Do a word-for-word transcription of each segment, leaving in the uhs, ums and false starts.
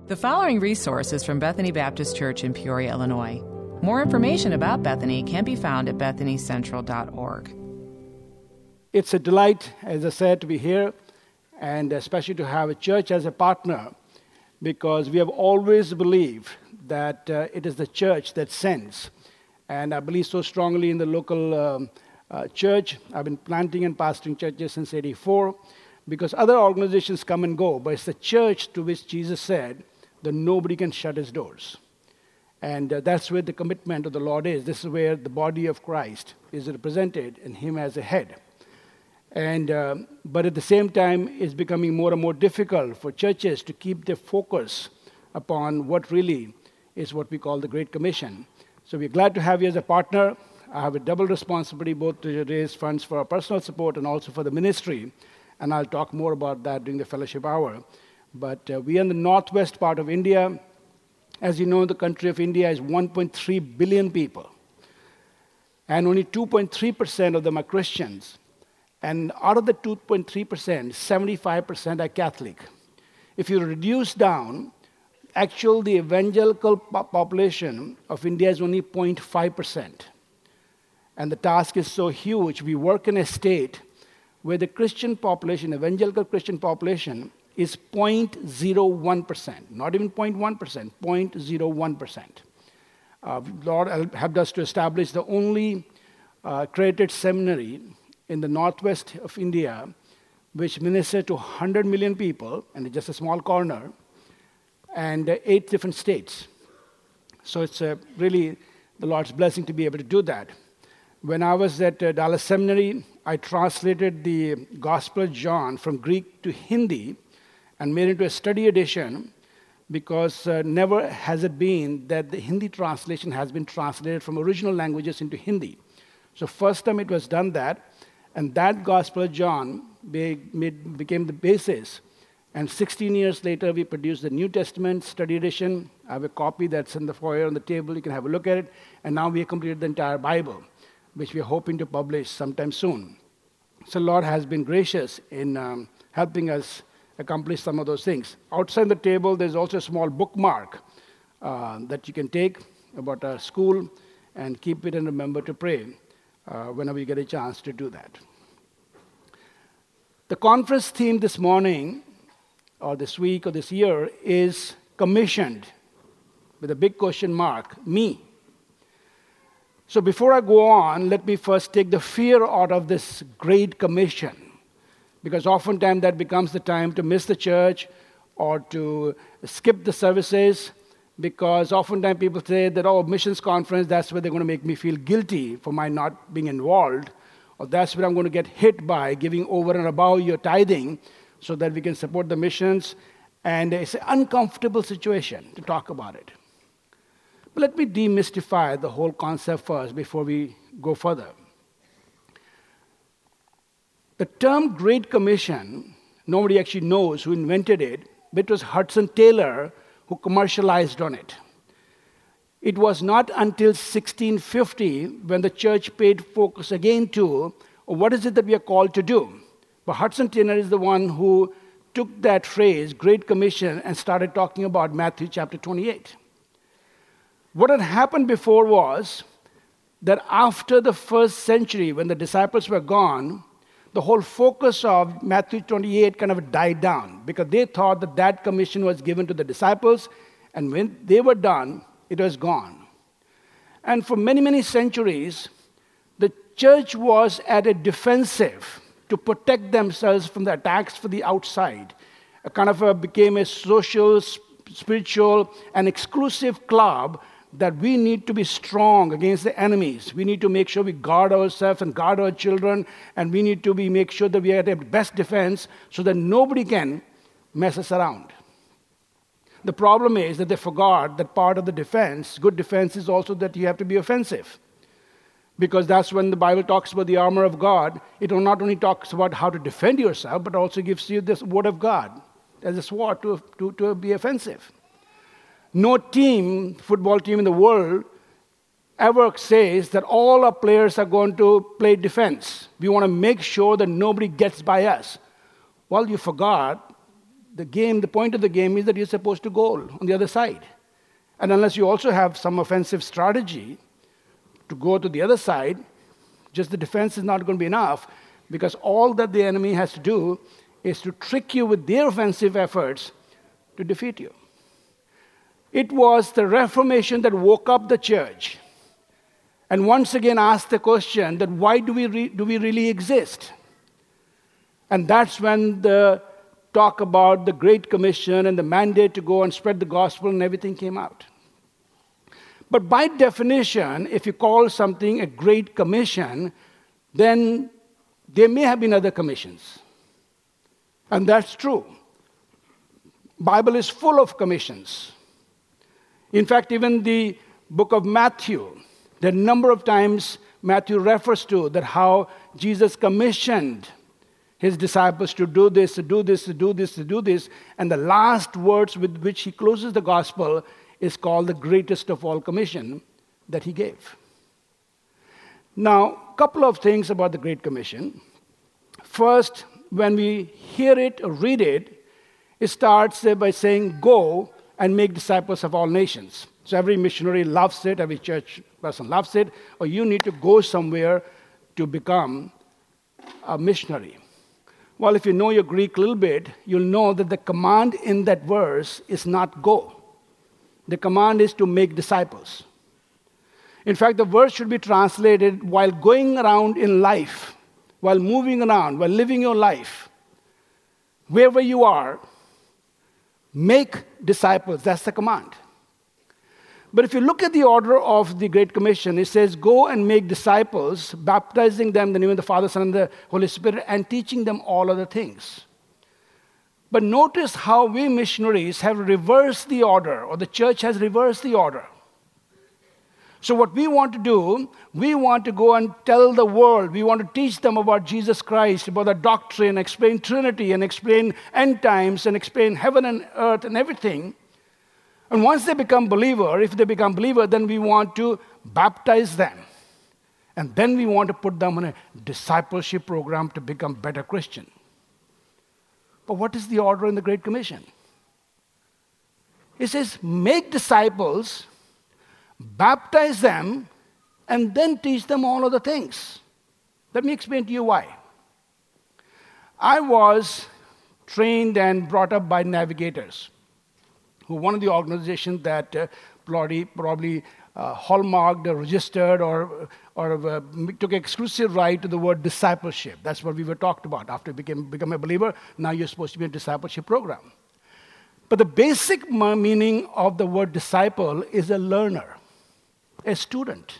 The following resource is from Bethany Baptist Church in Peoria, Illinois. More information about Bethany can be found at bethany central dot org. It's a delight, as I said, to be here, and especially to have a church as a partner, because we have always believed that uh, it is the church that sends. And I believe so strongly in the local um, uh, church. I've been planting and pastoring churches since eighty-four, because other organizations come and go, but it's the church to which Jesus said that nobody can shut his doors. And uh, that's where the commitment of the Lord is. This is where the body of Christ is represented, and him as a head. And uh, but at the same time, it's becoming more and more difficult for churches to keep their focus upon what really is what we call the Great Commission. So we're glad to have you as a partner. I have a double responsibility, both to raise funds for our personal support and also for the ministry. And I'll talk more about that during the fellowship hour. But uh, we are in the northwest part of India. As you know, the country of India is one point three billion people. And only two point three percent of them are Christians. And out of the two point three percent, seventy-five percent are Catholic. If you reduce down, actually the evangelical po- population of India is only zero point five percent. And the task is so huge. We work in a state where the Christian population, evangelical Christian population, is zero point zero one percent, not even zero point one percent, zero point zero one percent. Uh, Lord helped us to establish the only uh, accredited seminary in the northwest of India, which ministers to one hundred million people, and it's just a small corner, and uh, eight different states. So it's uh, really the Lord's blessing to be able to do that. When I was at uh, Dallas Seminary, I translated the Gospel of John from Greek to Hindi and made it into a study edition, because uh, never has it been that the Hindi translation has been translated from original languages into Hindi. So first time it was done that, and that Gospel of John be, made, became the basis. And sixteen years later, we produced the New Testament study edition. I have a copy that's in the foyer on the table. You can have a look at it. And now we have completed the entire Bible, which we are hoping to publish sometime soon. So Lord has been gracious in um, helping us accomplish some of those things. Outside the table, there's also a small bookmark uh, that you can take about our school and keep it and remember to pray uh, whenever you get a chance to do that. The conference theme this morning, or this week, or this year, is commissioned, with a big question mark, me. So before I go on, let me first take the fear out of this Great Commission, because oftentimes that becomes the time to miss the church or to skip the services, because oftentimes people say that, oh, missions conference, that's where they're going to make me feel guilty for my not being involved, or that's where I'm going to get hit by giving over and above your tithing so that we can support the missions. And it's an uncomfortable situation to talk about it. But let me demystify the whole concept first before we go further. The term Great Commission, nobody actually knows who invented it, but it was Hudson Taylor who commercialized on it. It was not until sixteen fifty when the church paid focus again to, oh, what is it that we are called to do? But Hudson Taylor is the one who took that phrase, Great Commission, and started talking about Matthew chapter twenty-eight. What had happened before was that after the first century, when the disciples were gone, the whole focus of Matthew twenty-eight kind of died down, because they thought that that commission was given to the disciples, and when they were done, it was gone. And for many, many centuries, the church was at a defensive to protect themselves from the attacks from the outside. A kind of a, became a social, spiritual, and exclusive club that we need to be strong against the enemies. We need to make sure we guard ourselves and guard our children, and we need to be make sure that we are at the best defense so that nobody can mess us around. The problem is that they forgot that part of the defense, good defense, is also that you have to be offensive. Because that's when the Bible talks about the armor of God. It not only talks about how to defend yourself, but also gives you this word of God as a sword to, to, to be offensive. No team, football team in the world, ever says that all our players are going to play defense. We want to make sure that nobody gets by us. Well, you forgot the game, the point of the game is that you're supposed to goal on the other side. And unless you also have some offensive strategy to go to the other side, just the defense is not going to be enough, because all that the enemy has to do is to trick you with their offensive efforts to defeat you. It was the Reformation that woke up the church and once again asked the question that why do we, re- do we really exist? And that's when the talk about the Great Commission and the mandate to go and spread the gospel and everything came out. But by definition, if you call something a Great Commission, then there may have been other commissions. And that's true. Bible is full of commissions. In fact, even the book of Matthew, the number of times Matthew refers to that how Jesus commissioned his disciples to do this, to do this, to do this, to do this. And the last words with which he closes the gospel is called the greatest of all commission that he gave. Now, a couple of things about the Great Commission. First, when we hear it or read it, it starts by saying, go and make disciples of all nations. So every missionary loves it, every church person loves it, or you need to go somewhere to become a missionary. Well, if you know your Greek a little bit, you'll know that the command in that verse is not go. The command is to make disciples. In fact, the verse should be translated while going around in life, while moving around, while living your life, wherever you are, make disciples. That's the command. But if you look at the order of the Great Commission, it says, go and make disciples, baptizing them in the name of the Father, Son, and the Holy Spirit, and teaching them all other things. But notice how we missionaries have reversed the order, or the church has reversed the order. So what we want to do, we want to go and tell the world, we want to teach them about Jesus Christ, about the doctrine, explain Trinity, and explain end times, and explain heaven and earth and everything. And once they become believer, if they become believer, then we want to baptize them. And then we want to put them on a discipleship program to become better Christian. But what is the order in the Great Commission? It says, make disciples, baptize them, and then teach them all other things. Let me explain to you why. I was trained and brought up by navigators, who one of the organizations that uh, probably, probably uh, hallmarked or registered or, or uh, took exclusive right to the word discipleship. That's what we were talked about. After you became, become a believer, now you're supposed to be in a discipleship program. But the basic meaning of the word disciple is a learner, a student.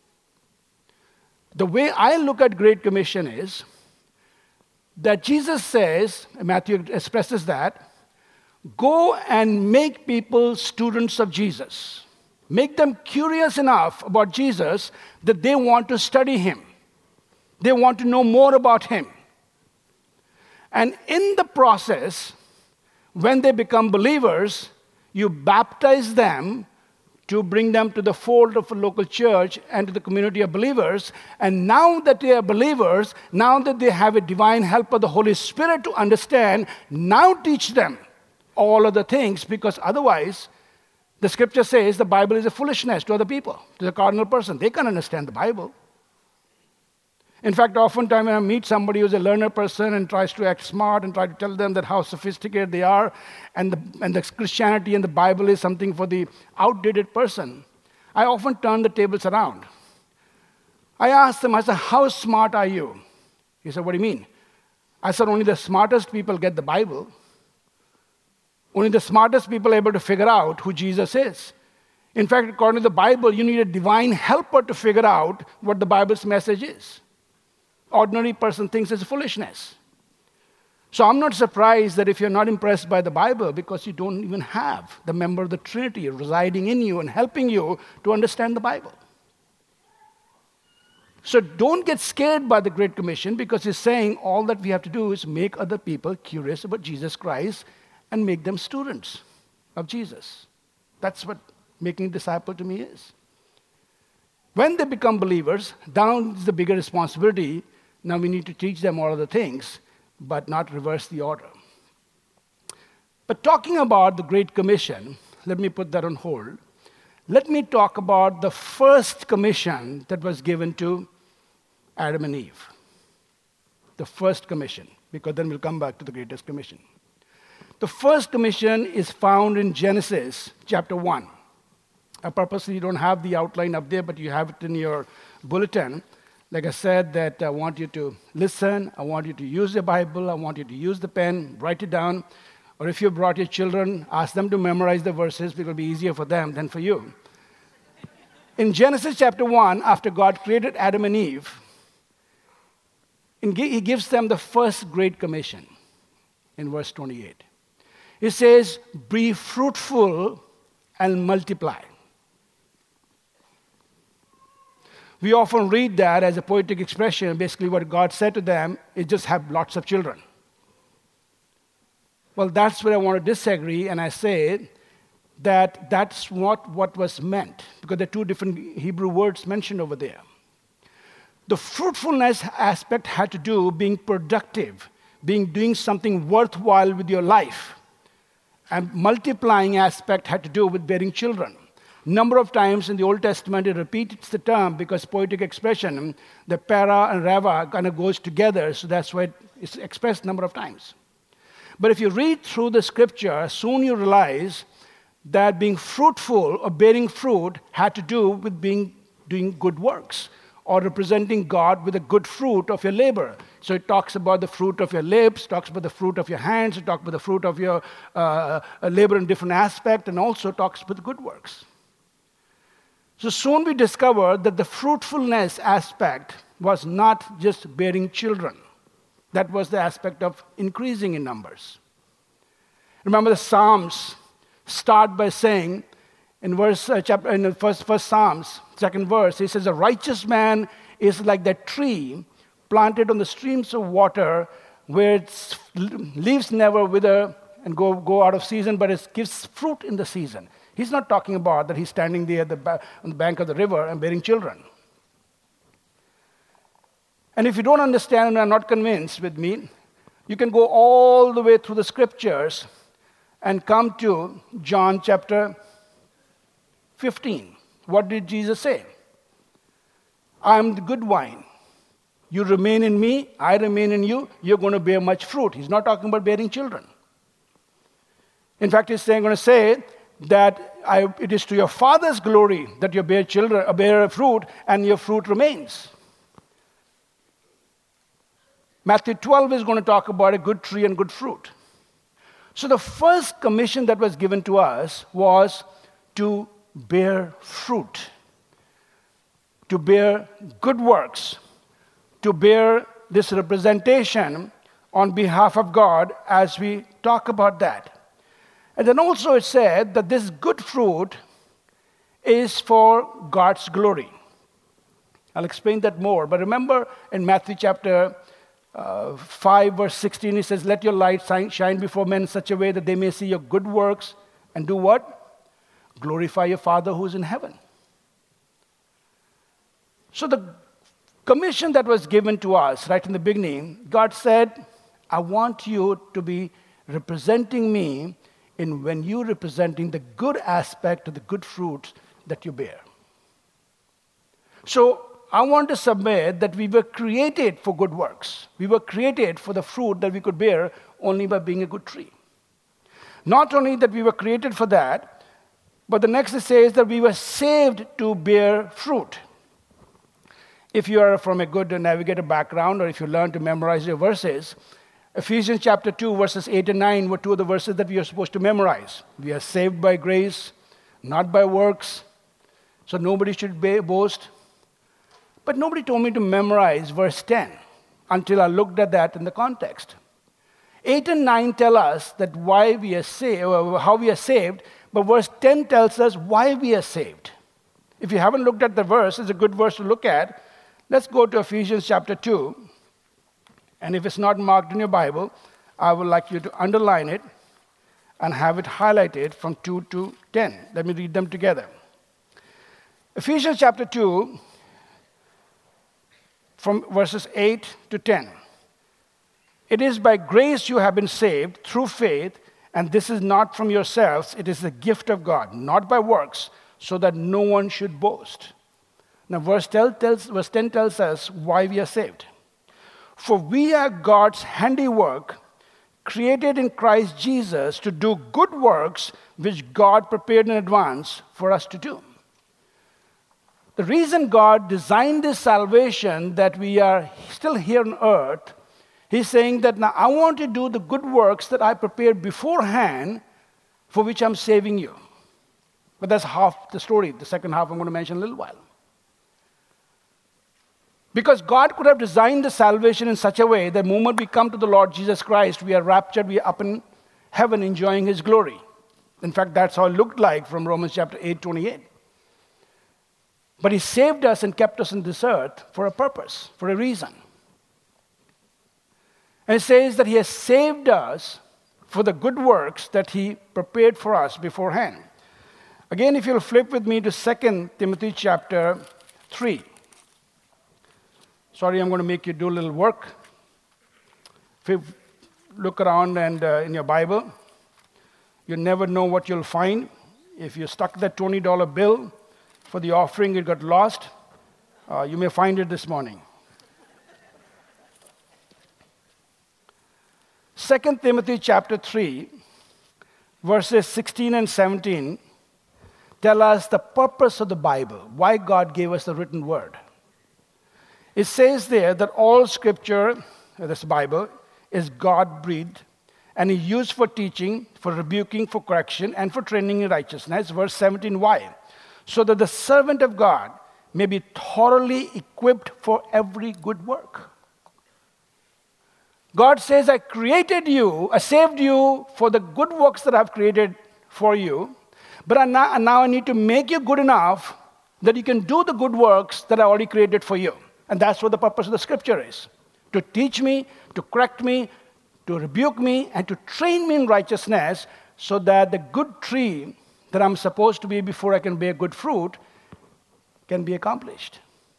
The way I look at Great Commission is that Jesus says, Matthew expresses that, go and make people students of Jesus. Make them curious enough about Jesus that they want to study him. They want to know more about him. And in the process, when they become believers, you baptize them to bring them to the fold of a local church and to the community of believers. And now that they are believers, now that they have a divine help of the Holy Spirit to understand, now teach them all other things, because otherwise, the scripture says the Bible is a foolishness to other people, to the cardinal person. They can't understand the Bible. In fact, oftentimes when I meet somebody who's a learner person and tries to act smart and try to tell them that how sophisticated they are, and the, and the Christianity and the Bible is something for the outdated person, I often turn the tables around. I ask them, I said, how smart are you? He said, what do you mean? I said, only the smartest people get the Bible. Only the smartest people are able to figure out who Jesus is. In fact, according to the Bible, you need a divine helper to figure out what the Bible's message is. Ordinary person thinks it's foolishness. So I'm not surprised that if you're not impressed by the Bible, because you don't even have the member of the Trinity residing in you and helping you to understand the Bible. So don't get scared by the Great Commission, because it's saying all that we have to do is make other people curious about Jesus Christ and make them students of Jesus. That's what making a disciple to me is. When they become believers, down is the bigger responsibility. Now we need to teach them all of the things, but not reverse the order. But talking about the Great Commission, let me put that on hold. Let me talk about the first commission that was given to Adam and Eve. The first commission, because then we'll come back to the greatest commission. The first commission is found in Genesis chapter one. I purposely don't have the outline up there, but you have it in your bulletin. Like I said, that I want you to listen, I want you to use the Bible, I want you to use the pen, write it down. Or if you brought your children, ask them to memorize the verses, because it'll be easier for them than for you. In Genesis chapter one, after God created Adam and Eve, he gives them the first great commission in verse twenty-eight. He says, be fruitful and multiply. We often read that as a poetic expression. Basically what God said to them is just have lots of children. Well, that's where I want to disagree, and I say that that's not what was meant, because there are two different Hebrew words mentioned over there. The fruitfulness aspect had to do with being productive, being doing something worthwhile with your life. And multiplying aspect had to do with bearing children. Number of times in the Old Testament it repeats the term because poetic expression, the para and rava kind of goes together, so that's why it's expressed number of times. But if you read through the scripture, soon you realize that being fruitful or bearing fruit had to do with being doing good works, or representing God with a good fruit of your labor. So it talks about the fruit of your lips, talks about the fruit of your hands, it talks about the fruit of your uh, labor in different aspects, and also talks about the good works. So soon we discovered that the fruitfulness aspect was not just bearing children. That was the aspect of increasing in numbers. Remember, the Psalms start by saying, in verse uh, chapter, in the first, first Psalms, second verse, he says, a righteous man is like that tree planted on the streams of water, where its leaves never wither and go, go out of season, but it gives fruit in the season. He's not talking about that he's standing there at the ba- on the bank of the river and bearing children. And if you don't understand and are not convinced with me, you can go all the way through the scriptures and come to John chapter fifteen. What did Jesus say? I am the good vine. You remain in me, I remain in you, you're going to bear much fruit. He's not talking about bearing children. In fact, he's saying, going to say that I, it is to your Father's glory that you bear children, bear fruit, and your fruit remains. Matthew twelve is going to talk about a good tree and good fruit. So the first commission that was given to us was to bear fruit, to bear good works, to bear this representation on behalf of God as we talk about that. And then also it said that this good fruit is for God's glory. I'll explain that more. But remember in Matthew chapter uh, five, verse sixteen, it says, let your light shine before men in such a way that they may see your good works and do what? Glorify your Father who is in heaven. So the commission that was given to us right in the beginning, God said, I want you to be representing me in when you're representing the good aspect of the good fruits that you bear. So I want to submit that we were created for good works. We were created for the fruit that we could bear only by being a good tree. Not only that we were created for that, but the next it says that we were saved to bear fruit. If you are from a good navigator background, or if you learn to memorize your verses, Ephesians chapter two, verses eight and nine were two of the verses that we are supposed to memorize. We are saved by grace, not by works, so nobody should boast. But nobody told me to memorize verse ten until I looked at that in the context. eight and nine tell us that why we are saved, how we are saved, but verse ten tells us why we are saved. If you haven't looked at the verse, it's a good verse to look at. Let's go to Ephesians chapter two. And if it's not marked in your Bible, I would like you to underline it and have it highlighted from two to ten. Let me read them together. Ephesians chapter two, from verses eight to ten. It is by grace you have been saved through faith, And this is not from yourselves, it is the gift of God, not by works, so that no one should boast. Now, verse ten tells, verse ten tells us why we are saved. For we are God's handiwork, created in Christ Jesus to do good works which God prepared in advance for us to do. The reason God designed this salvation, that we are still here on earth, He's saying that now I want to do the good works that I prepared beforehand, for which I'm saving you. But that's half the story. The second half I'm going to mention in a little while. Because God could have designed the salvation in such a way that the moment we come to the Lord Jesus Christ, we are raptured, we are up in heaven enjoying His glory. In fact, that's how it looked like from Romans chapter eight, twenty-eight. But He saved us and kept us on this earth for a purpose, for a reason. And it says that He has saved us for the good works that He prepared for us beforehand. Again, if you'll flip with me to Second Timothy chapter three. Sorry, I'm going to make you do a little work. If you look around and uh, in your Bible, you never know what you'll find. If you stuck that twenty dollar bill for the offering, it got lost, uh, you may find it this morning. Second Timothy chapter three, verses sixteen and seventeen, tell us the purpose of the Bible, why God gave us the written word. It says there that all scripture, this Bible, is God-breathed and is used for teaching, for rebuking, for correction, and for training in righteousness. Verse seventeen, why? So that the servant of God may be thoroughly equipped for every good work. God says, I created you, I saved you for the good works that I've created for you, but I now, now I need to make you good enough that you can do the good works that I already created for you. And that's what the purpose of the scripture is. To teach me, to correct me, to rebuke me, and to train me in righteousness so that the good tree that I'm supposed to be before I can bear good fruit can be accomplished.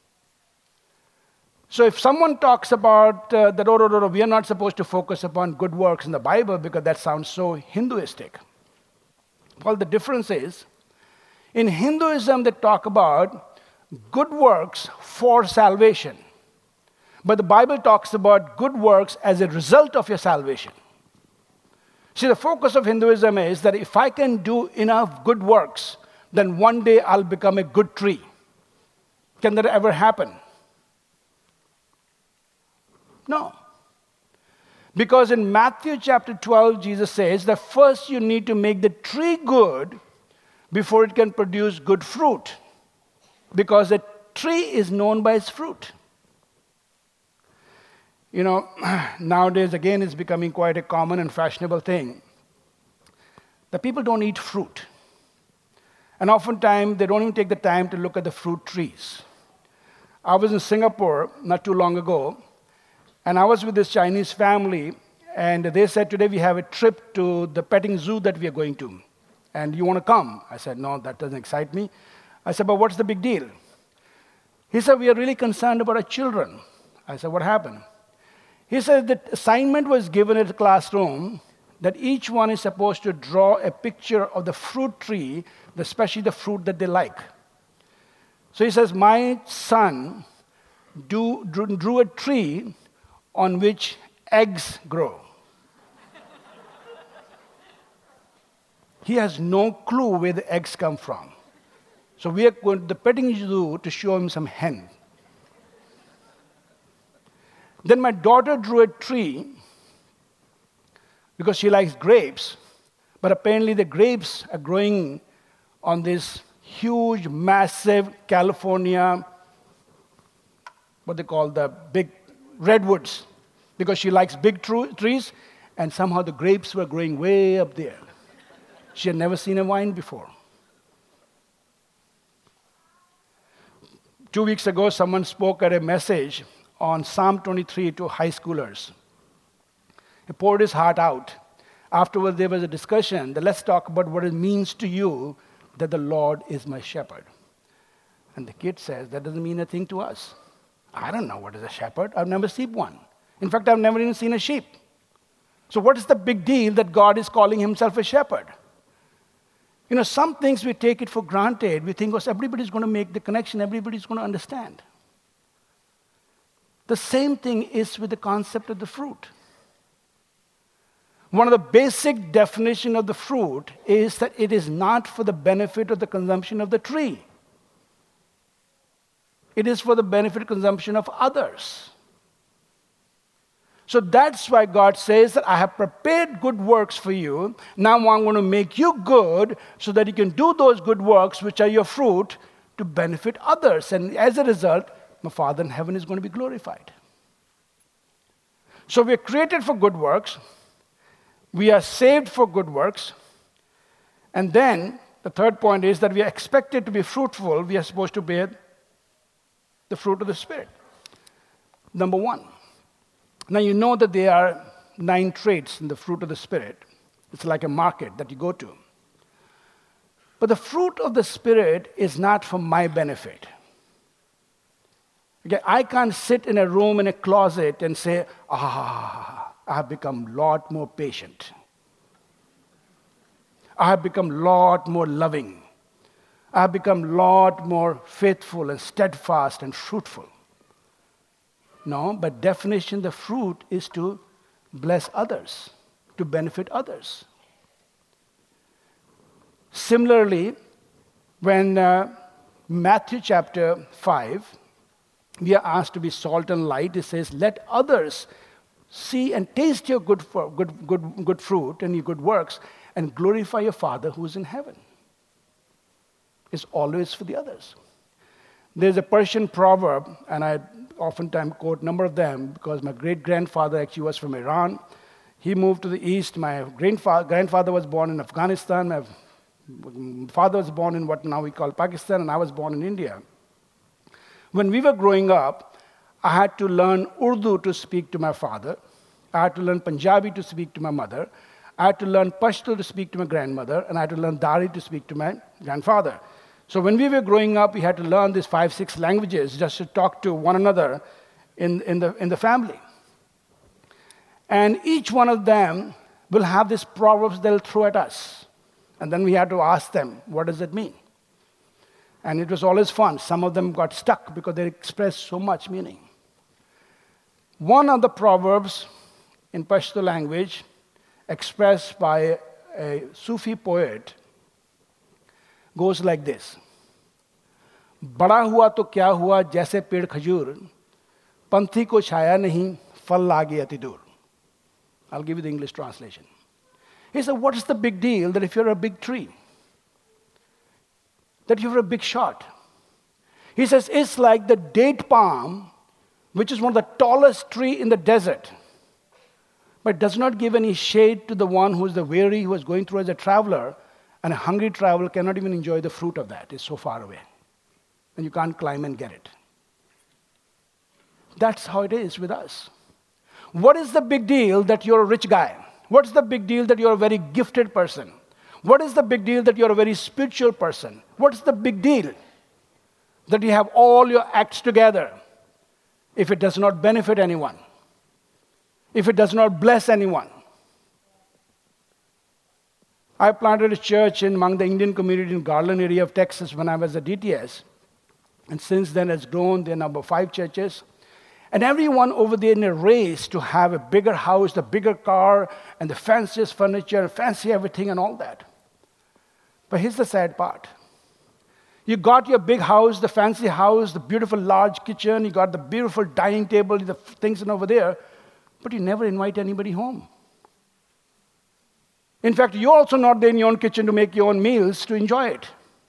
So if someone talks about uh, that, oh, no, no, no, we are not supposed to focus upon good works in the Bible because that sounds so Hinduistic. Well, the difference is, in Hinduism they talk about good works for salvation. But the Bible talks about good works as a result of your salvation. See, the focus of Hinduism is that if I can do enough good works, then one day I'll become a good tree. Can that ever happen? No. Because in Matthew chapter twelve, Jesus says that first you need to make the tree good before it can produce good fruit. Because a tree is known by its fruit. You know, nowadays, again, it's becoming quite a common and fashionable thing that people don't eat fruit. And oftentimes, they don't even take the time to look at the fruit trees. I was in Singapore not too long ago, and I was with this Chinese family, and they said, today we have a trip to the petting zoo that we are going to. And you want to come? I said, no, that doesn't excite me. I said, but what's the big deal? He said, we are really concerned about our children. I said, what happened? He said that assignment was given at the classroom that each one is supposed to draw a picture of the fruit tree, especially the fruit that they like. So he says, my son do, drew, drew a tree on which eggs grow. He has no clue where the eggs come from. So we are going to the petting zoo to show him some hen. Then my daughter drew a tree because she likes grapes, but apparently the grapes are growing on this huge, massive California, what they call the big redwoods, because she likes big tru- trees, and somehow the grapes were growing way up there. She had never seen a vine before. Two weeks ago, someone spoke at a message on Psalm twenty-three to high schoolers. He poured his heart out. Afterwards, there was a discussion that let's talk about what it means to you that the Lord is my shepherd. And the kid says, that doesn't mean a thing to us. I don't know what is a shepherd. I've never seen one. In fact, I've never even seen a sheep. So what is the big deal that God is calling himself a shepherd? You know, some things we take it for granted. We think, oh, everybody's going to make the connection, everybody's going to understand. The same thing is with the concept of the fruit. One of the basic definitions of the fruit is that it is not for the benefit of the consumption of the tree. It is for the benefit consumption of others. So that's why God says that I have prepared good works for you. Now I'm going to make you good so that you can do those good works, which are your fruit, to benefit others. And as a result, my Father in heaven is going to be glorified. So we are created for good works. We are saved for good works. And then the third point is that we are expected to be fruitful. We are supposed to bear the fruit of the Spirit. Number one. Now you know that there are nine traits in the fruit of the Spirit. It's like a market that you go to. But the fruit of the Spirit is not for my benefit. Okay, I can't sit in a room, in a closet, and say, ah, I have become a lot more patient. I have become a lot more loving. I have become a lot more faithful and steadfast and fruitful. No, by definition, the fruit is to bless others, to benefit others. Similarly, when uh, Matthew chapter five, we are asked to be salt and light. It says, let others see and taste your good, for, good, good, good fruit and your good works and glorify your Father who is in heaven. It's always for the others. There's a Persian proverb, and I oftentimes quote a number of them because my great-grandfather actually was from Iran. He moved to the east. My grandfather was born in Afghanistan. My father was born in what now we call Pakistan, and I was born in India. When we were growing up, I had to learn Urdu to speak to my father. I had to learn Punjabi to speak to my mother. I had to learn Pashto to speak to my grandmother, and I had to learn Dari to speak to my grandfather. So when we were growing up, we had to learn these five, six languages just to talk to one another in, in, the, in the family. And each one of them will have these proverbs they'll throw at us. And then we had to ask them, what does it mean? And it was always fun. Some of them got stuck because they expressed so much meaning. One of the proverbs in Pashto language, expressed by a Sufi poet, goes like this. बड़ा हुआ तो क्या हुआ जैसे पेड़ खजूर, पंथी को छाया नहीं, फल लागे अति दूर. I'll give you the English translation. He said, what is the big deal that if you're a big tree, that you're a big shot? He says, it's like the date palm, which is one of the tallest trees in the desert, but does not give any shade to the one who is the weary, who is going through as a traveler, and a hungry traveler cannot even enjoy the fruit of that. It's so far away. And you can't climb and get it. That's how it is with us. What is the big deal that you're a rich guy? What's the big deal that you're a very gifted person? What is the big deal that you're a very spiritual person? What's the big deal that you have all your acts together if it does not benefit anyone? If it does not bless anyone? I planted a church in, among the Indian community in Garland area of Texas when I was at D T S. And since then it's grown. There are number five churches. And everyone over there in a race to have a bigger house, the bigger car, and the fanciest furniture, fancy everything and all that. But here's the sad part. You got your big house, the fancy house, the beautiful large kitchen, you got the beautiful dining table, the things over there, but you never invite anybody home. In fact, you're also not there in your own kitchen to make your own meals to enjoy it.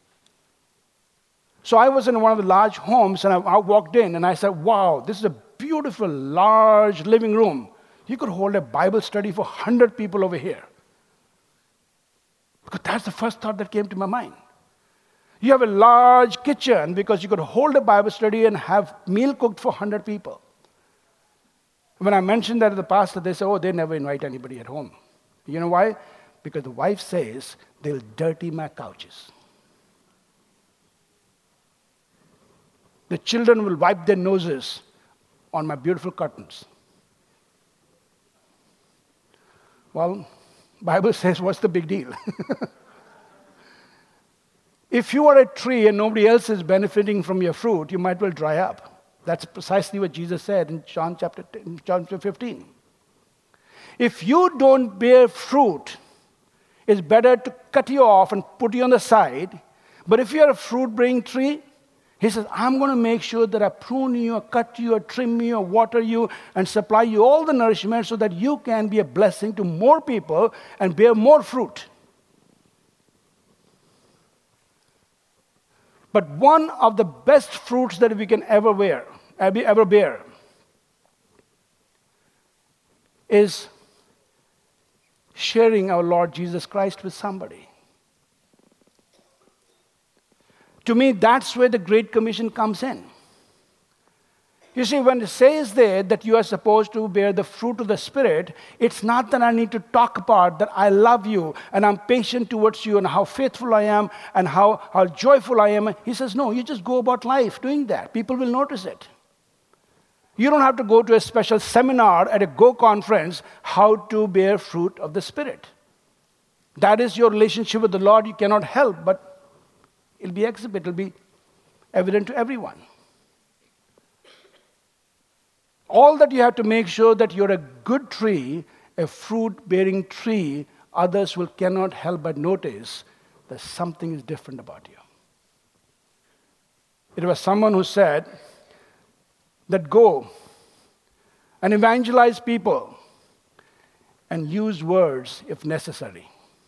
So I was in one of the large homes, and I, I walked in, and I said, wow, this is a beautiful, large living room. You could hold a Bible study for one hundred people over here. Because that's the first thought that came to my mind. You have a large kitchen because you could hold a Bible study and have meal cooked for one hundred people. When I mentioned that to the pastor, they said, oh, they never invite anybody at home. You know why? Because the wife says, they'll dirty my couches. The children will wipe their noses on my beautiful curtains. Well, Bible says, what's the big deal? If you are a tree and nobody else is benefiting from your fruit, you might well dry up. That's precisely what Jesus said in John chapter ten, John fifteen. If you don't bear fruit, it's better to cut you off and put you on the side. But if you're a fruit-bearing tree, he says, I'm going to make sure that I prune you, or cut you, or trim you, or water you, and supply you all the nourishment so that you can be a blessing to more people and bear more fruit. But one of the best fruits that we can ever bear, ever bear is sharing our Lord Jesus Christ with somebody. To me, that's where the Great Commission comes in. You see, when it says there that you are supposed to bear the fruit of the Spirit, it's not that I need to talk about that I love you and I'm patient towards you and how faithful I am and how, how joyful I am. He says, no, you just go about life doing that. People will notice it. You don't have to go to a special seminar at a Go conference how to bear fruit of the Spirit. That is your relationship with the Lord. You cannot help, but it'll be exhibit, it'll be evident to everyone. All that you have to make sure that you're a good tree, a fruit-bearing tree, others will cannot help but notice that something is different about you. It was someone who said that go and evangelize people and use words if necessary.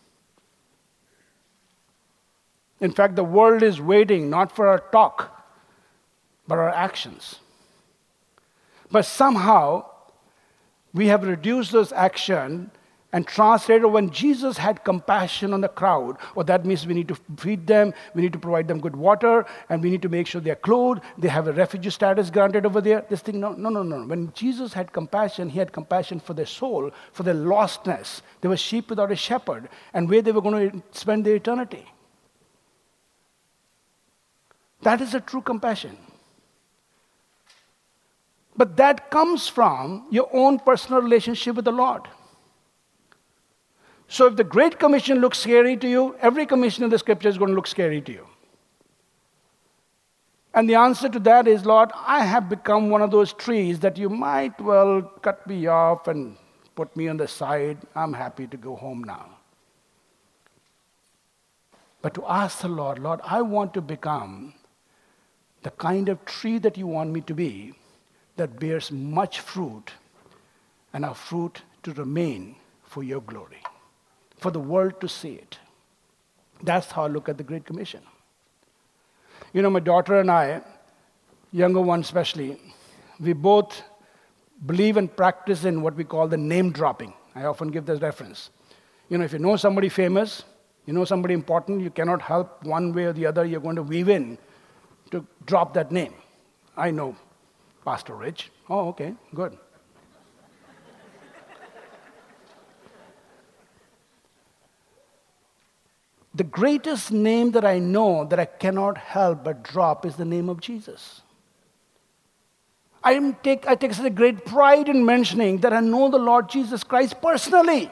In fact, the world is waiting not for our talk, but our actions. But somehow, we have reduced those actions and translated when Jesus had compassion on the crowd. Well, that means we need to feed them, we need to provide them good water, and we need to make sure they're clothed, they have a refugee status granted over there. This thing, no, no, no, no. When Jesus had compassion, he had compassion for their soul, for their lostness. They were sheep without a shepherd, and where they were going to spend their eternity. That is a true compassion. But that comes from your own personal relationship with the Lord. So if the Great Commission looks scary to you, every commission in the Scripture is going to look scary to you. And the answer to that is, Lord, I have become one of those trees that you might well cut me off and put me on the side. I'm happy to go home now. But to ask the Lord, Lord, I want to become the kind of tree that you want me to be, that bears much fruit, and our fruit to remain for your glory, for the world to see it. That's how I look at the Great Commission. You know, my daughter and I, younger one especially, we both believe and practice in what we call the name dropping. I often give this reference. You know, if you know somebody famous, you know somebody important, you cannot help one way or the other, you're going to weave in to drop that name. I know Pastor Rich. Oh, okay, good. The greatest name that I know that I cannot help but drop is the name of Jesus. I am take, I take such a great pride in mentioning that I know the Lord Jesus Christ personally.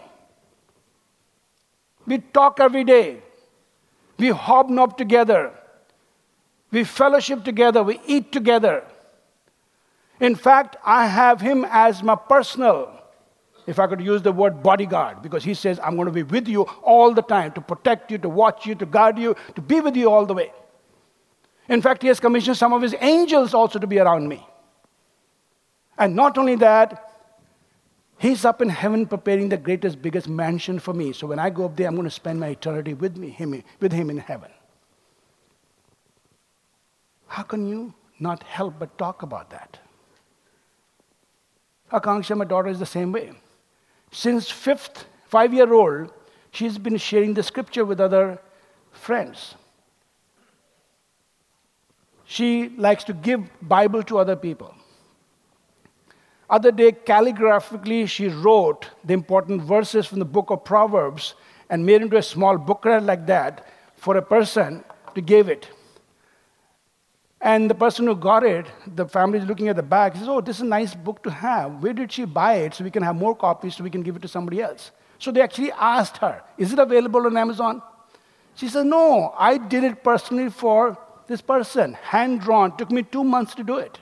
We talk every day. We hobnob together. We fellowship together. We eat together. In fact, I have him as my personal, if I could use the word bodyguard, because he says, I'm going to be with you all the time, to protect you, to watch you, to guard you, to be with you all the way. In fact, he has commissioned some of his angels also to be around me. And not only that, he's up in heaven preparing the greatest, biggest mansion for me. So when I go up there, I'm going to spend my eternity with me, him, with him in heaven. How can you not help but talk about that? Akanksha, my daughter, is the same way. Since fifth, five-year-old, she's been sharing the Scripture with other friends. She likes to give Bible to other people. Other day, calligraphically, she wrote the important verses from the book of Proverbs and made into a small booklet like that for a person to give it. And the person who got it, the family is looking at the back, says, oh, this is a nice book to have. Where did she buy it so we can have more copies so we can give it to somebody else? So they actually asked her, is it available on Amazon? She said, no, I did it personally for this person, hand-drawn. Took me two months to do it.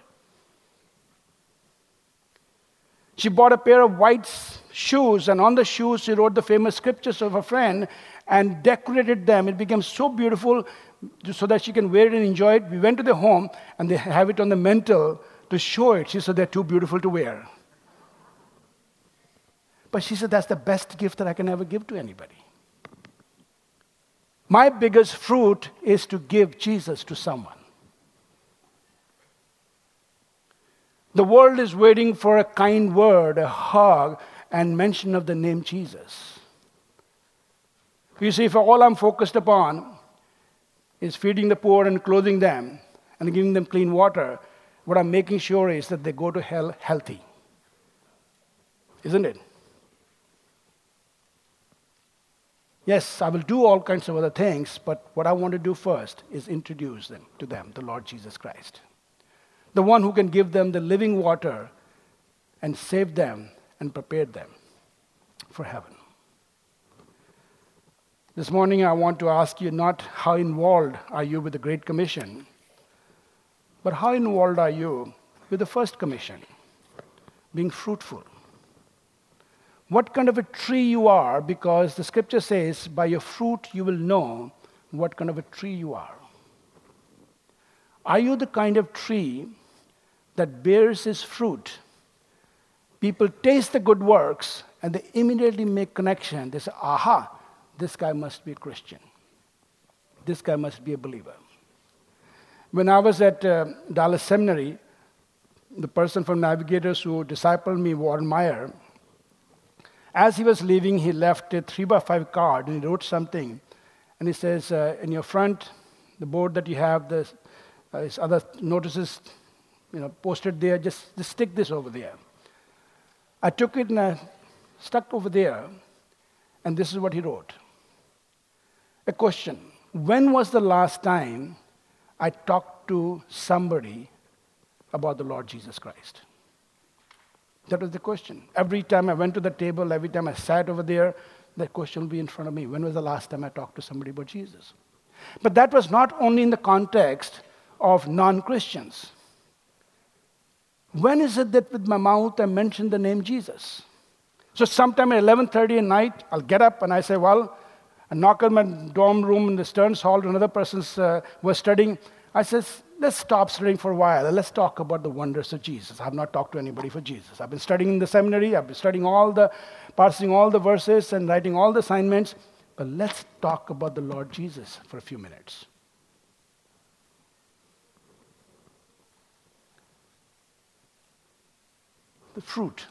She bought a pair of white shoes, and on the shoes she wrote the famous scriptures of her friend and decorated them. It became so beautiful so that she can wear it and enjoy it. We went to the home, and they have it on the mantle to show it. She said, they're too beautiful to wear. But she said, that's the best gift that I can ever give to anybody. My biggest fruit is to give Jesus to someone. The world is waiting for a kind word, a hug, and mention of the name Jesus. You see, if all I'm focused upon is feeding the poor and clothing them and giving them clean water, what I'm making sure is that they go to hell healthy. Isn't it? Yes, I will do all kinds of other things, but what I want to do first is introduce them to them, the Lord Jesus Christ. The one who can give them the living water and save them and prepare them for heaven. This morning I want to ask you not how involved are you with the Great Commission, but how involved are you with the First Commission, being fruitful. What kind of a tree you are, because the scripture says, by your fruit you will know what kind of a tree you are. Are you the kind of tree that bears its fruit? People taste the good works and they immediately make connection. They say, aha, this guy must be a Christian. This guy must be a believer. When I was at uh, Dallas Seminary, the person from Navigators who discipled me, Warren Meyer, as he was leaving, he left a three by five card and he wrote something. And he says, uh, in your front, the board that you have, the uh, other notices, you know, posted there, just, just stick this over there. I took it and I stuck over there, and this is what he wrote. A question: when was the last time I talked to somebody about the Lord Jesus Christ? That was the question. Every time I went to the table, every time I sat over there, that question will be in front of me. When was the last time I talked to somebody about Jesus? But that was not only in the context of non-Christians. When is it that with my mouth I mention the name Jesus? So sometime at eleven thirty at night, I'll get up and I say, well, I knock on my dorm room in the Stearns Hall, another person's uh, was studying. I says, let's stop studying for a while and let's talk about the wonders of Jesus. I have not talked to anybody for Jesus. I've been studying in the seminary, I've been studying all the, parsing all the verses and writing all the assignments, but let's talk about the Lord Jesus for a few minutes. The fruit,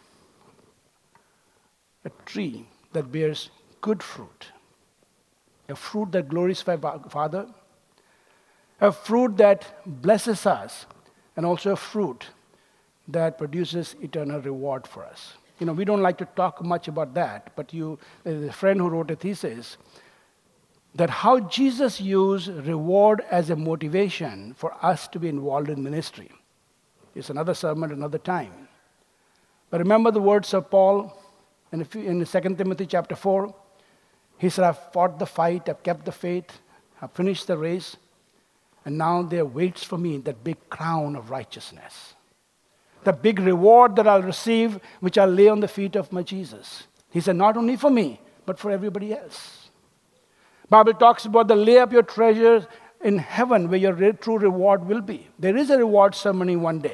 a tree that bears good fruit, a fruit that glorifies Father, a fruit that blesses us, and also a fruit that produces eternal reward for us. You know, we don't like to talk much about that, but you, there's a friend who wrote a thesis that how Jesus used reward as a motivation for us to be involved in ministry. It's another sermon, another time. But remember the words of Paul in, in Second Timothy chapter four. He said, I've fought the fight, I've kept the faith, I've finished the race, and now there waits for me that big crown of righteousness. The big reward that I'll receive, which I'll lay on the feet of my Jesus. He said, not only for me, but for everybody else. Bible talks about the lay up your treasures in heaven where your re- true reward will be. There is a reward ceremony one day.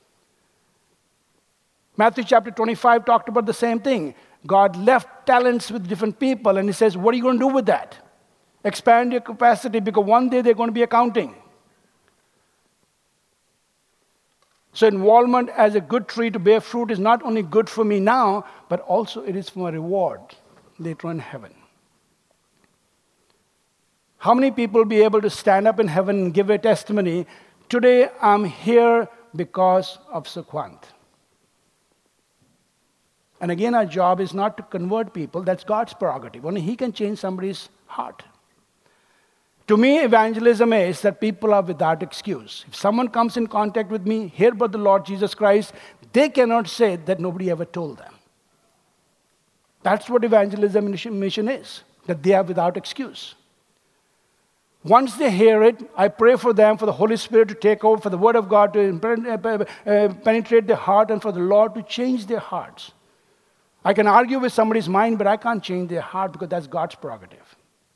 Matthew chapter twenty-five talked about the same thing. God left talents with different people, and he says, what are you going to do with that? Expand your capacity, because one day they're going to be accounting. So involvement as a good tree to bear fruit is not only good for me now, but also it is for my reward later on in heaven. How many people will be able to stand up in heaven and give a testimony, today I'm here because of Sukhwant? And again, our job is not to convert people. That's God's prerogative. Only He can change somebody's heart. To me, evangelism is that people are without excuse. If someone comes in contact with me, hear about the Lord Jesus Christ, they cannot say that nobody ever told them. That's what evangelism mission is, that they are without excuse. Once they hear it, I pray for them, for the Holy Spirit to take over, for the Word of God to penetrate their heart, and for the Lord to change their hearts. I can argue with somebody's mind, but I can't change their heart because that's God's prerogative.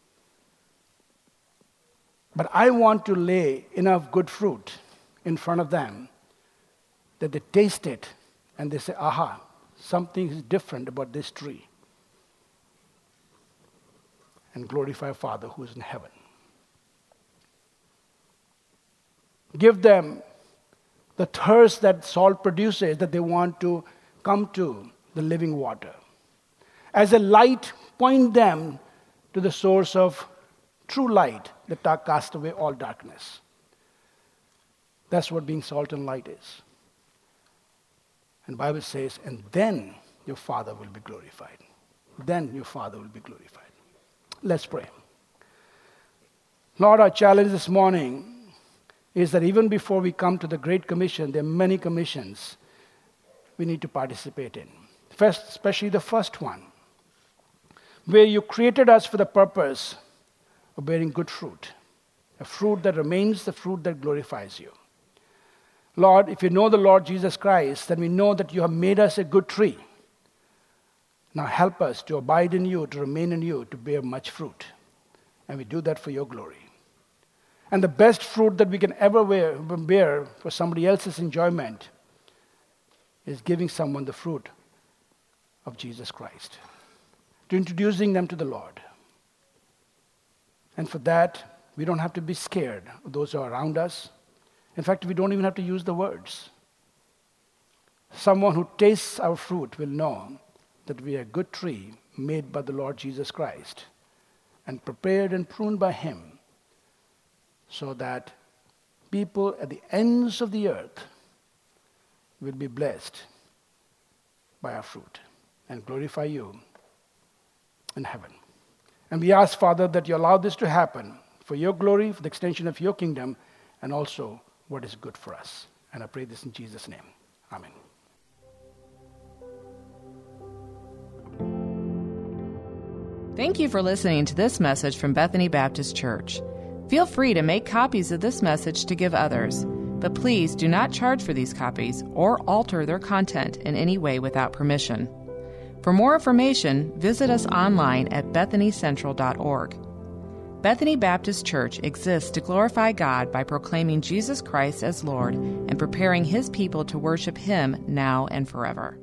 But I want to lay enough good fruit in front of them that they taste it and they say, aha, something is different about this tree. And glorify Father who is in heaven. Give them the thirst that salt produces, that they want to come to the living water. As a light, point them to the source of true light that casts away all darkness. That's what being salt and light is. And the Bible says, and then your Father will be glorified. Then your Father will be glorified. Let's pray. Lord, our challenge this morning is that even before we come to the Great Commission, there are many commissions we need to participate in. First, especially the first one, where you created us for the purpose of bearing good fruit, a fruit that remains, the fruit that glorifies you. Lord, if you know the Lord Jesus Christ, then we know that you have made us a good tree. Now help us to abide in you, to remain in you, to bear much fruit. And we do that for your glory. And the best fruit that we can ever bear, bear for somebody else's enjoyment is giving someone the fruit of Jesus Christ, to introducing them to the Lord. And for that, we don't have to be scared of those who are around us. In fact, we don't even have to use the words. Someone who tastes our fruit will know that we are a good tree made by the Lord Jesus Christ and prepared and pruned by Him so that people at the ends of the earth will be blessed by our fruit and glorify you in heaven. And we ask, Father, that you allow this to happen for your glory, for the extension of your kingdom, and also what is good for us. And I pray this in Jesus' name. Amen. Thank you for listening to this message from Bethany Baptist Church. Feel free to make copies of this message to give others, but please do not charge for these copies or alter their content in any way without permission. For more information, visit us online at bethany central dot org. Bethany Baptist Church exists to glorify God by proclaiming Jesus Christ as Lord and preparing His people to worship Him now and forever.